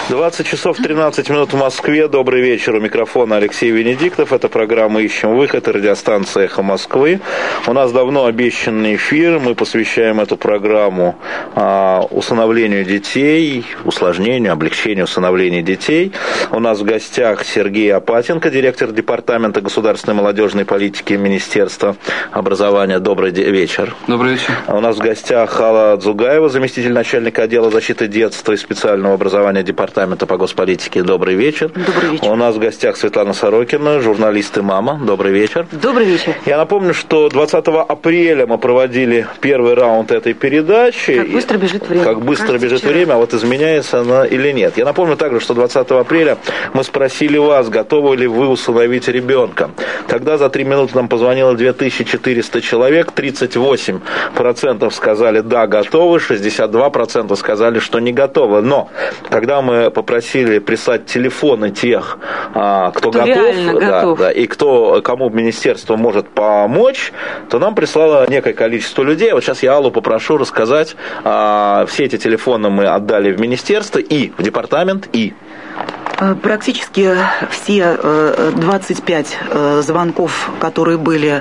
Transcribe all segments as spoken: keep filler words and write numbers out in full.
двадцать часов тринадцать минут в Москве. Добрый вечер. У микрофона Алексей Венедиктов. Это программа «Ищем выход» и радиостанция «Эхо Москвы». У нас давно обещанный эфир. Мы посвящаем эту программу а, усыновлению детей, усложнению, облегчению усыновления детей. У нас в гостях Сергей Апатенко, директор департамента государственной молодежной политики Министерства образования. Добрый вечер. Добрый вечер. У нас в гостях Алла Дзугаева, заместитель начальника отдела защиты детства и специального образования департамента по госполитике. Добрый вечер. Добрый вечер. У нас в гостях Светлана Сорокина, журналист и мама. Добрый вечер. Добрый вечер. Я напомню, что двадцатого апреля мы проводили первый раунд этой передачи. Как быстро бежит время. Как быстро Кажется, бежит вчера. время, а вот изменяется она или нет. Я напомню также, что двадцатого апреля мы спросили вас, готовы ли вы усыновить ребенка. Тогда за три минуты нам позвонило две тысячи четыреста человек, тридцать восемь процентов сказали «да, готовы», шестьдесят два процента сказали, что не готовы. Но когда мы попросили прислать телефоны тех, кто, кто готов, да, готов. Да, и кто, кому министерство может помочь, то нам прислало некое количество людей. Вот сейчас я Аллу попрошу рассказать. Все эти телефоны мы отдали в министерство и в департамент, и... Практически все двадцать пять звонков, которые были,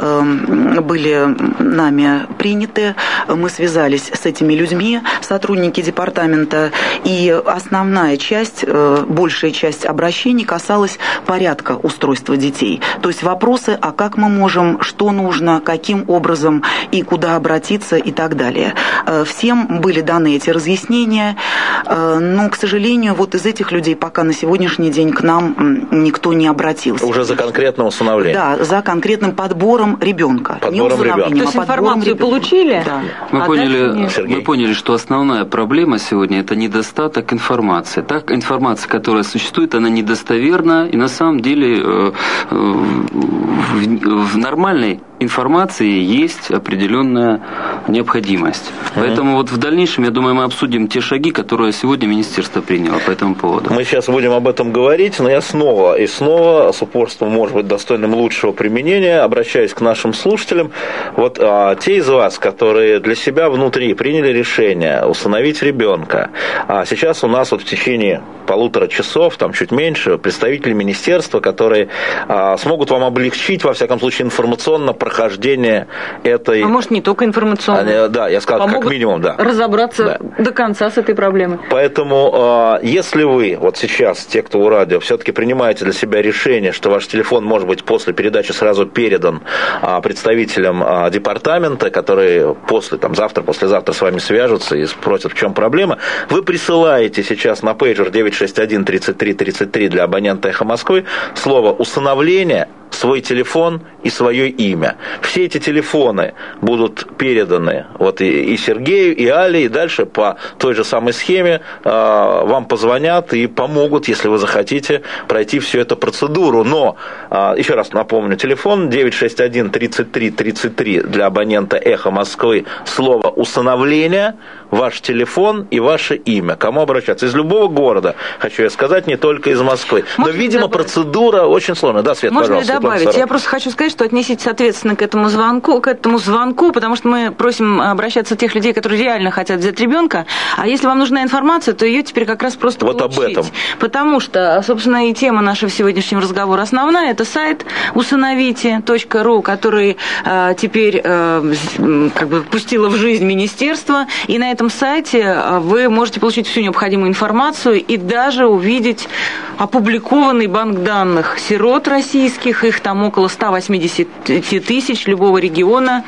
были нами приняты, мы связались с этими людьми, сотрудники департамента, и основная часть, большая часть обращений касалась порядка устройства детей. То есть вопросы, а как мы можем, что нужно, каким образом и куда обратиться и так далее. Всем были даны эти разъяснения, но, к сожалению, вот из этих людей пока на сегодняшний день к нам никто не обратился. Уже за конкретное усыновление? Да, за конкретным подбором ребенка. Подбором ребенка. То есть а информацию ребенка. получили? Да. Мы, а поняли, мы поняли, что основная проблема сегодня – это недостаток информации. Так, информация, которая существует, она недостоверна, и на самом деле э, э, в, в нормальной информации есть определенная необходимость. Mm-hmm. Поэтому вот в дальнейшем, я думаю, мы обсудим те шаги, которые сегодня министерство приняло по этому поводу. Мы сейчас будем об этом говорить, но я снова и снова с упорством, может быть, достойным лучшего применения, обращаюсь к нашим слушателям. Вот а, те из вас, которые для себя внутри приняли решение усыновить ребенка, а сейчас у нас вот в течение полутора часов, там чуть меньше, представители министерства, которые а, смогут вам облегчить, во всяком случае, информационно прохождение этой... А может, не только информационно. А, да, я сказал, помогут как минимум, да. разобраться да. до конца с этой проблемой. Поэтому, если вы вот сейчас, те, кто у радио, все-таки принимаете для себя решение, что ваш телефон может быть после передачи сразу передан представителям департамента, которые после, там, завтра, послезавтра с вами свяжутся и спросят, в чем проблема, вы присылаете сейчас на пейджер девять шесть один тридцать три тридцать три для абонента «Эхо Москвы» слово «усыновление», свой телефон и свое имя. Все эти телефоны будут переданы вот и, и Сергею, и Але, и дальше по той же самой схеме э, вам позвонят и помогут, если вы захотите пройти всю эту процедуру. Но, э, еще раз напомню, телефон девять шесть один тридцать три тридцать три для абонента «Эхо Москвы», слово «усыновление», ваш телефон и ваше имя. Кому обращаться? Из любого города, хочу я сказать, не только из Москвы. Можно Но, видимо, добавить? Процедура очень сложная. Да, Свет, Можно пожалуйста. ли добавить? Я просто хочу сказать, что отнеситесь ответственно к этому звонку, к этому звонку, потому что мы просим обращаться тех людей, которые реально хотят взять ребенка. А если вам нужна информация, то ее теперь как раз просто вот получить. Об этом. Потому что, собственно, и тема нашего сегодняшнего разговора основная. Это сайт усыновите точка ру, который э, теперь э, как бы пустило в жизнь министерство. И на этом сайте вы можете получить всю необходимую информацию и даже увидеть опубликованный банк данных сирот российских. Их там около ста восьмидесяти тысяч любого региона,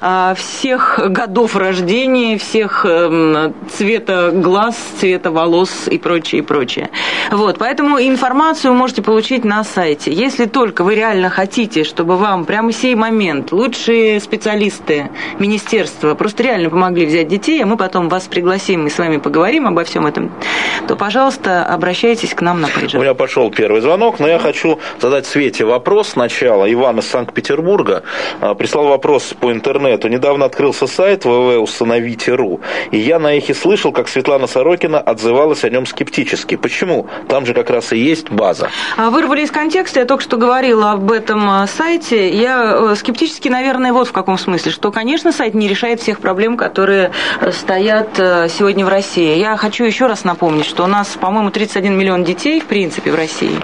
всех годов рождения, всех цвета глаз, цвета волос и прочее, и прочее. Вот, поэтому информацию вы можете получить на сайте. Если только вы реально хотите, чтобы вам прямо сей момент лучшие специалисты министерства просто реально помогли взять детей, а мы потом вас пригласим и с вами поговорим обо всем этом, то, пожалуйста, обращайтесь к нам на пейджер. меня пошел первый звонок, но я хочу задать Свете вопрос сначала. Иван из Санкт-Петербурга прислал вопрос по интернету. Недавно открылся сайт вэ вэ вэ установите точка ру, и я на эхе слышал, как Светлана Сорокина отзывалась о нем скептически. Почему? Там же как раз и есть база. Вырвали из контекста, я только что говорила об этом сайте. Я скептически, наверное, вот в каком смысле, что, конечно, сайт не решает всех проблем, которые стоят сегодня в России. Я хочу еще раз напомнить, что у нас, по-моему, тридцать один миллион детей, в принципе, в России.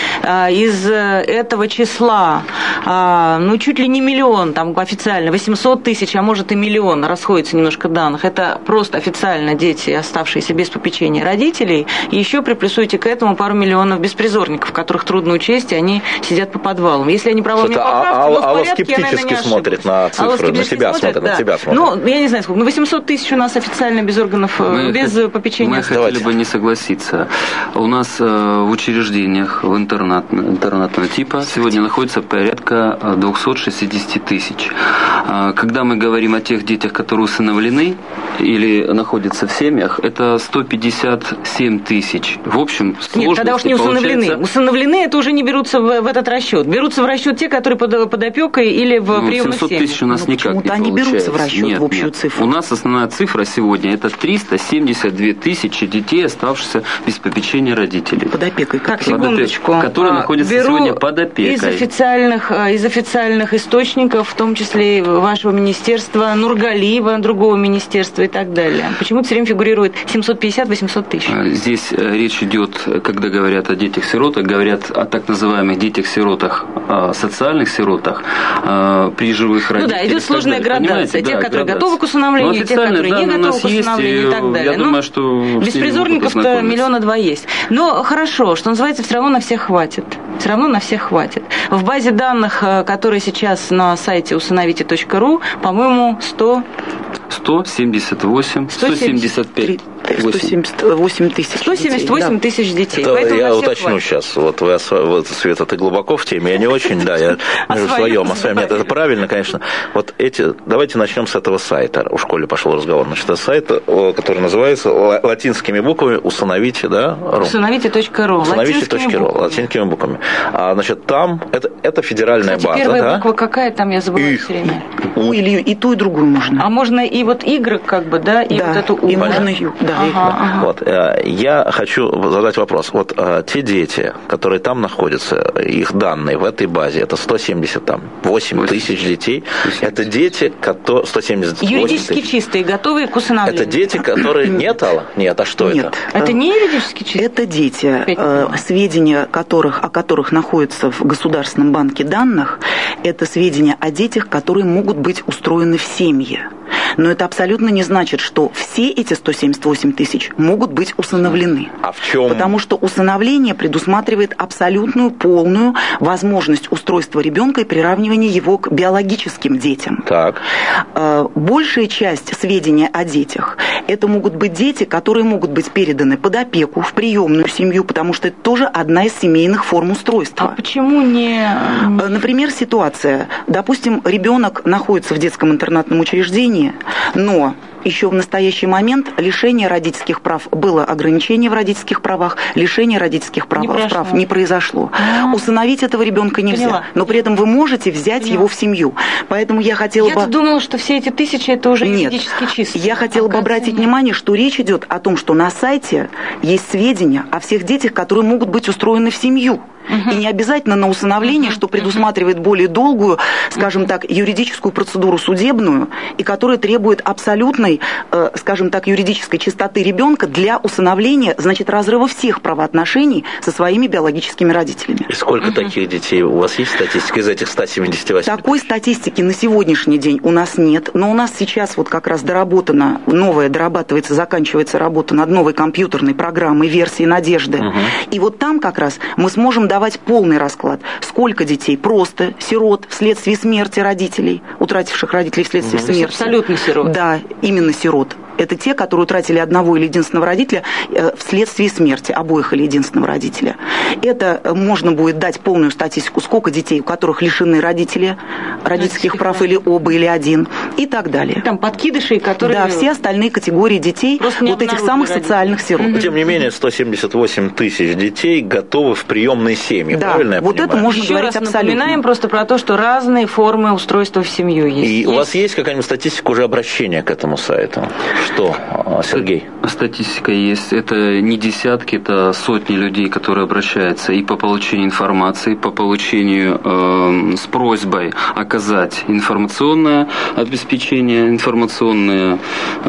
Из этого числа, ну, чуть ли не миллион, там официально, восемьсот тысяч, а может и миллион, расходится немножко данных. Это просто официально дети, оставшиеся без попечения родителей. И еще приплюсуйте к этому пару миллионов беспризорников, которых трудно учесть, и они сидят по подвалам. Если они правы, мне поправьте, а, но в Алла порядке, я, наверное, не смотрит на цифры, на себя смотрит, да. на себя смотрит. Ну, я не знаю, сколько, ну, восемьсот тысяч у нас официально без органов, мы без хот... попечения. Мы Давайте. хотели бы не согласиться. У нас э, в учреждениях в интернат, интернатного типа сегодня находится порядка двести шестьдесят тысяч. Когда мы говорим о тех детях, которые усыновлены или находятся в семьях, это сто пятьдесят семь тысяч. В общем, Нет, тогда уж не усыновлены. Получается... Усыновлены, это уже не берутся в, в этот расчет. Берутся в расчет те, которые под, под опекой или в ну, приемных семьях. семьсот тысяч у нас ну, никак не получается. Они берутся в расчет, нет, в общую нет. цифру. У нас основная цифра сегодня это триста семьдесят две тысячи детей, оставшихся без попечения родителей. Под опекой. Так, секундочку. Которые находятся Беру сегодня под опекой. Из официальных, из официальных источников, в том числе и вашего министерства, Нургалиева, другого министерства и так далее. Почему-то все время фигурирует семьсот пятьдесят - восемьсот тысяч. Здесь речь идет, когда говорят о детях-сиротах, говорят о так называемых детях-сиротах, социальных сиротах, при живых родителях. Ну да, идет сложная градация. Те, да, которые градация. готовы к усыновлению, те, которые не готовы к усыновлению и так далее. Я думаю, что беспризорников-то миллиона два есть. Но хорошо, что называется, все равно на всех хватит. Все равно на всех хватит. В базе данных, которая сейчас на сайте усыновите точка ру, по-моему, сто... сто семьдесят восемь, сто семьдесят пять. сто семьдесят восемь тысяч сто семьдесят восемь тысяч детей. Это я уточню хватит. Сейчас. Вот вы, вот, Света, ты глубоко в теме, я не очень, да, я в своем, о своем. Нет, это правильно, конечно. Вот эти, давайте начнем с этого сайта. У школе пошел разговор. Значит, это сайт, который называется латинскими буквами усыновите, да? усыновите точка ру. усыновите точка ру, латинскими буквами. А, значит, там, это, это федеральная Кстати, база, первая да? буква какая там, я забыла все время. У, или и ту, и другую можно. А можно и вот Y, как бы, да, и да, вот эту У. И можно Ю, да. Ага, ага. Вот, я хочу задать вопрос. Вот те дети, которые там находятся, их данные в этой базе, это сто семьдесят восемь тысяч детей. Это дети, которые... сто семьдесят восемь юридически тысяч. Чистые, готовые к усыновлению. Это дети, которые... Нет, Алла? Нет, а что Нет. это? Это не юридически чистые? Это дети, сведения которых, о которых находятся в Государственном банке данных, это сведения о детях, которые могут быть устроены в семье. Но это абсолютно не значит, что все эти сто семьдесят восемь тысяч могут быть усыновлены. А в чем? Потому что усыновление предусматривает абсолютную, полную возможность устройства ребенка и приравнивания его к биологическим детям. Так. Большая часть сведений о детях – это могут быть дети, которые могут быть переданы под опеку, в приемную семью, потому что это тоже одна из семейных форм устройства. А почему не... Например, ситуация. Допустим, ребенок находится в детском интернатном учреждении, но еще в настоящий момент лишение родительских прав было ограничение в родительских правах, лишение родительских прав не, прав не произошло. А-а-а. Усыновить этого ребенка нельзя, Поняла. Но при этом вы можете взять Поняла. Его в семью. Поэтому я хотела Я-то бы... думала, что все эти тысячи это уже Нет. юридически чистые. Я хотела бы обратить нет. внимание, что речь идет о том, что на сайте есть сведения о всех детях, которые могут быть устроены в семью. И не обязательно на усыновление, что предусматривает более долгую, скажем так, юридическую процедуру судебную, и которая требует абсолютной, скажем так, юридической чистоты ребенка для усыновления, значит, разрыва всех правоотношений со своими биологическими родителями. И сколько uh-huh. таких детей? У вас есть статистика из этих ста семидесяти восьми? Такой статистики на сегодняшний день у нас нет, но у нас сейчас вот как раз доработана, новая дорабатывается, заканчивается работа над новой компьютерной программой версии «Надежды». Uh-huh. И вот там как раз мы сможем давать полный расклад, сколько детей просто сирот вследствие смерти родителей, утративших родителей вследствие угу. смерти. Абсолютно сирот. Да, именно сирот. Это те, которые утратили одного или единственного родителя вследствие смерти обоих или единственного родителя. Это можно будет дать полную статистику, сколько детей, у которых лишены родители, родительских прав, или оба, или один, и так далее. Там подкидыши, которые... Да, все остальные категории детей, вот этих самых родители. Социальных сирот. Но, тем не менее, сто семьдесят восемь тысяч детей готовы в приемные семьи, да, правильно я вот понимаю? это можно Еще говорить раз абсолютно. Напоминаем просто про то, что разные формы устройства в семью есть. И есть. у вас есть какая-нибудь статистика уже обращения к этому сайту? Что, Сергей? Статистика есть. Это не десятки, это сотни людей, которые обращаются и по получению информации, по получению э, с просьбой оказать информационное обеспечение, информационные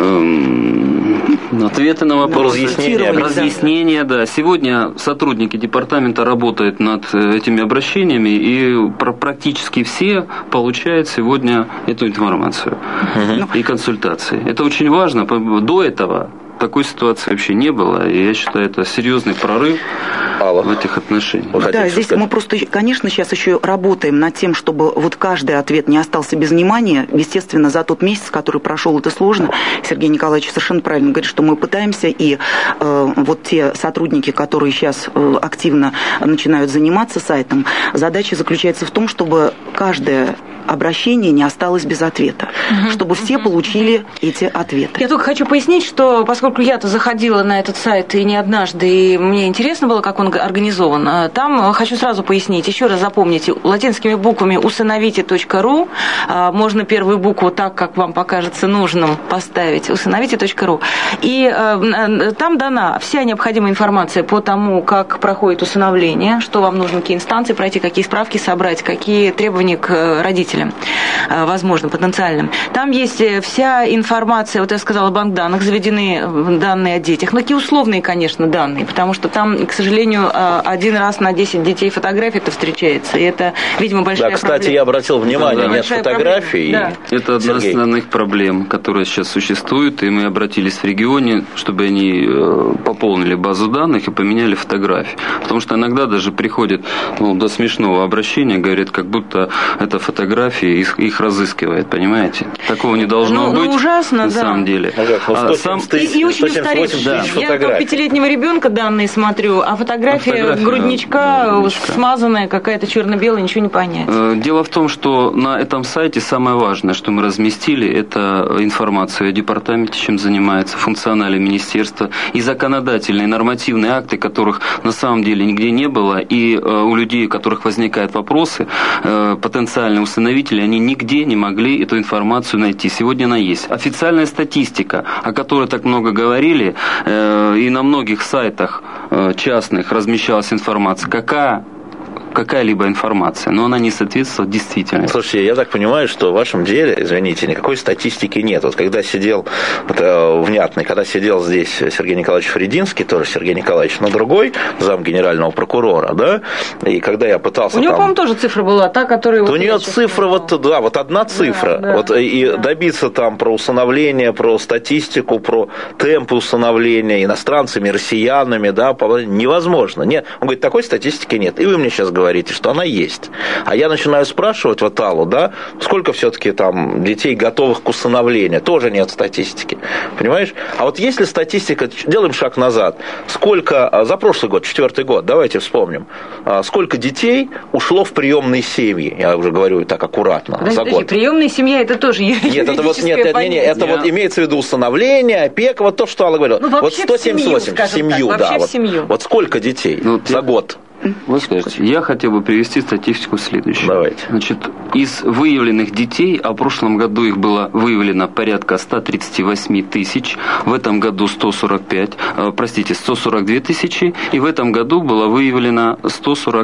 э, ответы на вопросы. Разъяснения. Разъяснения, да. Сегодня сотрудники департамента работают над этими обращениями, и практически все получают сегодня эту информацию угу. и консультации. Это очень важно. До этого такой ситуации вообще не было, и я считаю, это серьезный прорыв Алла. в этих отношениях. Да, здесь сказать? мы просто, конечно, сейчас еще работаем над тем, чтобы вот каждый ответ не остался без внимания. Естественно, за тот месяц, который прошел, это сложно. Сергей Николаевич совершенно правильно говорит, что мы пытаемся, и э, вот те сотрудники, которые сейчас э, активно начинают заниматься сайтом, задача заключается в том, чтобы каждое обращение не осталось без ответа, угу. чтобы все получили эти ответы. Я только хочу пояснить, что поскольку я-то заходила на этот сайт и не однажды, и мне интересно было, как он организован, там хочу сразу пояснить, еще раз запомните, латинскими буквами усыновите точка ру, можно первую букву так, как вам покажется нужным, поставить, усыновите точка ру, и там дана вся необходимая информация по тому, как проходит усыновление, что вам нужно, какие инстанции пройти, какие справки собрать, какие требования к родителям возможно, потенциальным. Там есть вся информация, вот я сказала, банк данных, заведены данные о детях, но такие условные, конечно, данные, потому что там, к сожалению, один раз на десять детей фотография-то встречается, и это, видимо, большая проблема. Да, кстати, проблема. я обратил внимание, да, нет фотографий. Да. Это одна из основных проблем, которая сейчас существует, и мы обратились в регионе, чтобы они пополнили базу данных и поменяли фотографии. Потому что иногда даже приходит ну, до смешного обращения, говорят, как будто это фотография их, их разыскивает, понимаете? Такого не должно ну, быть. Ну, ужасно, на да. самом деле. А, сам... и, и очень устаревший. Да. Я как пятилетнего ребенка данные смотрю, а фотография, фотография грудничка, грудничка смазанная, какая-то черно-белая, ничего не понять. Дело в том, что на этом сайте самое важное, что мы разместили, это информацию о департаменте, чем занимается, функционале министерства, и законодательные, нормативные акты, которых на самом деле нигде не было, и у людей, у которых возникают вопросы, потенциальные установители, они нигде не могли эту информацию найти. Сегодня она есть. Официальная статистика, о которой так много говорили, э, и на многих сайтах э, частных размещалась информация, какая какая-либо информация, но она не соответствует действительности. Слушайте, я так понимаю, что в вашем деле, извините, никакой статистики нет. Вот когда сидел, это внятный, когда сидел здесь Сергей Николаевич Фридинский, тоже Сергей Николаевич, но другой, зам генерального прокурора, да, и когда я пытался... У него, там, по-моему, тоже цифра была, та, которая... У нее цифра, вот, да, вот одна цифра, да, да, вот, и да. добиться там про усыновление, про статистику, про темпы усыновления иностранцами, россиянами, да, невозможно. Нет. Он говорит, такой статистики нет. И вы мне сейчас говорите, говорите, что она есть. А я начинаю спрашивать вот Аллу, да, сколько все-таки там детей, готовых к усыновлению, тоже нет статистики. Понимаешь? А вот если статистика, делаем шаг назад, сколько, за прошлый год, четвертый год, давайте вспомним, сколько детей ушло в приемные семьи, я уже говорю так аккуратно, подожди, за год. Приемная семья, это тоже юридическое Нет, это вот, нет, нет, нет, нет, это вот имеется в виду усыновление, опека, вот то, что Алла говорила. Ну, вот сто семьдесят восемь, в семью, семью, так, да. в Вот, семью. вот сколько детей ну, за год? Вы скажете, я хотел бы привести статистику следующую. Давайте. Значит, из выявленных детей, а в прошлом году их было выявлено порядка сто тридцать восемь тысяч, в этом году сто сорок пять, э, простите, сто сорок две тысячи, и в этом году было выявлено сто сорок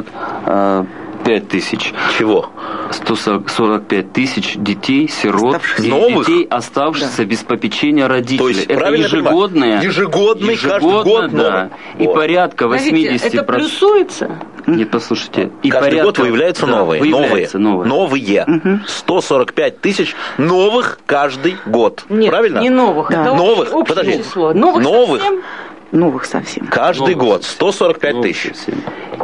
пять тысяч. Чего? сто сорок пять тысяч детей, сирот, новых? Детей, оставшихся да. без попечения родителей. То есть, это ежегодные, ежегодный, каждый год да. И вот. порядка восемьдесят процентов. Это плюсуется? Нет, послушайте. И каждый порядка, год выявляются да, новые. Выявляются новые. Новые. Угу. сто сорок пять тысяч новых каждый год. Нет, правильно? Не новых. Да. Это новых. Общее Подожди. число. Новых, новых. совсем? Новых совсем. Каждый новых год сто сорок пять тысяч.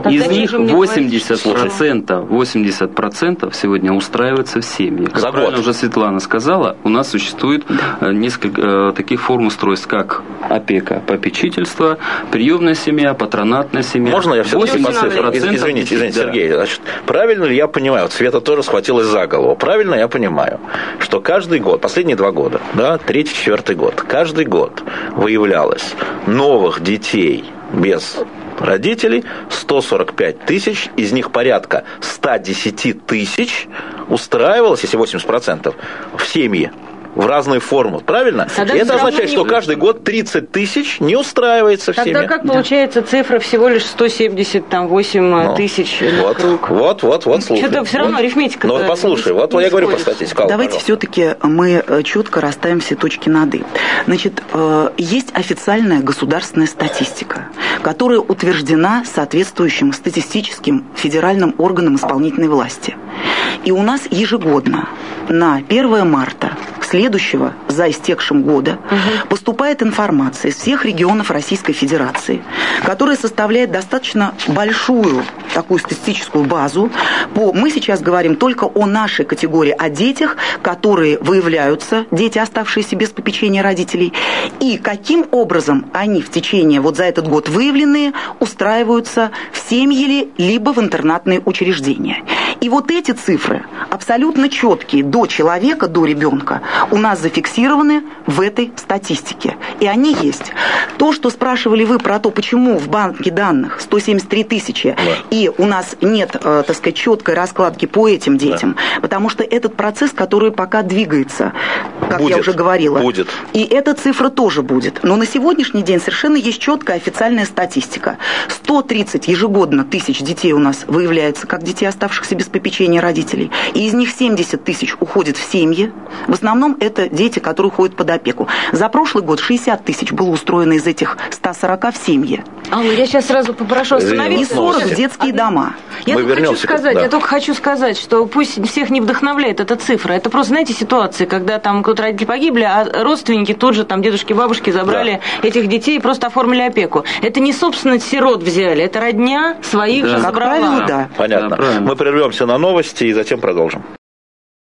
Из них восемьдесят процентов, восемьдесят процентов сегодня устраиваются в семье. Как За правильно год. уже Светлана сказала, у нас существует несколько таких форм устройств, как опека, попечительство, приемная семья, патронатная семья. Можно я все-таки по цифрам? Извините, извините, да. Сергей. Значит, правильно ли я понимаю, вот Света тоже схватилась за голову, правильно я понимаю, что каждый год, последние два года, да, третий, четвертый год, каждый год выявлялось новых детей без родителей сто сорок пять тысяч, из них порядка сто десять тысяч устраивалось, если восемьдесят процентов, в семьи. В разные формы, правильно? Тогда И это означает, не... что каждый год тридцать тысяч не устраивается в Тогда семье. как получается цифра всего лишь сто семьдесят восемь Ну, тысяч вот, круг? Вот, вот, вот, слушай. Что-то все равно вот. арифметика. Ну вот послушай, вот я говорю по статистике. Давайте все-таки мы четко расставим все точки над «и». Значит, есть официальная государственная статистика, которая утверждена соответствующим статистическим федеральным органам исполнительной власти. И у нас ежегодно на первое марта следующего за истекшим года угу. поступает информация из всех регионов Российской Федерации, которая составляет достаточно большую такую статистическую базу. По, мы сейчас говорим только о нашей категории, о детях, которые выявляются, дети, оставшиеся без попечения родителей, и каким образом они в течение, вот за этот год выявленные, устраиваются в семьи ли, либо в интернатные учреждения. И вот эти цифры, абсолютно четкие, до человека, до ребенка, у нас зафиксированы в этой статистике. И они есть. То, что спрашивали вы про то, почему в банке данных сто семьдесят три тысячи, да. и у нас нет, э, так сказать, четкой раскладки по этим детям, да. потому что этот процесс, который пока двигается, как будет, я уже говорила. Будет. И эта цифра тоже будет. Но на сегодняшний день совершенно есть четкая официальная статистика. сто тридцать ежегодно тысяч детей у нас выявляется как детей, оставшихся без попечения родителей. И из них семьдесят тысяч уходит в семьи. В основном это дети, которые уходят под опеку. За прошлый год шестьдесят тысяч было устроено из этих ста сорока в семьи. Алла, я сейчас сразу попрошу остановиться. И сорок в детские а, дома. Я, Мы только хочу сказать, да. я только хочу сказать, что пусть всех не вдохновляет эта цифра. Это просто, знаете, ситуации, когда там кто-то родители погибли, а родственники тут же, там дедушки, бабушки забрали да. этих детей и просто оформили опеку. Это не, собственно, сирот взяли, это родня своих да. же как забрала. Правило, да. Понятно. Да, Мы прервемся на новости и затем продолжим.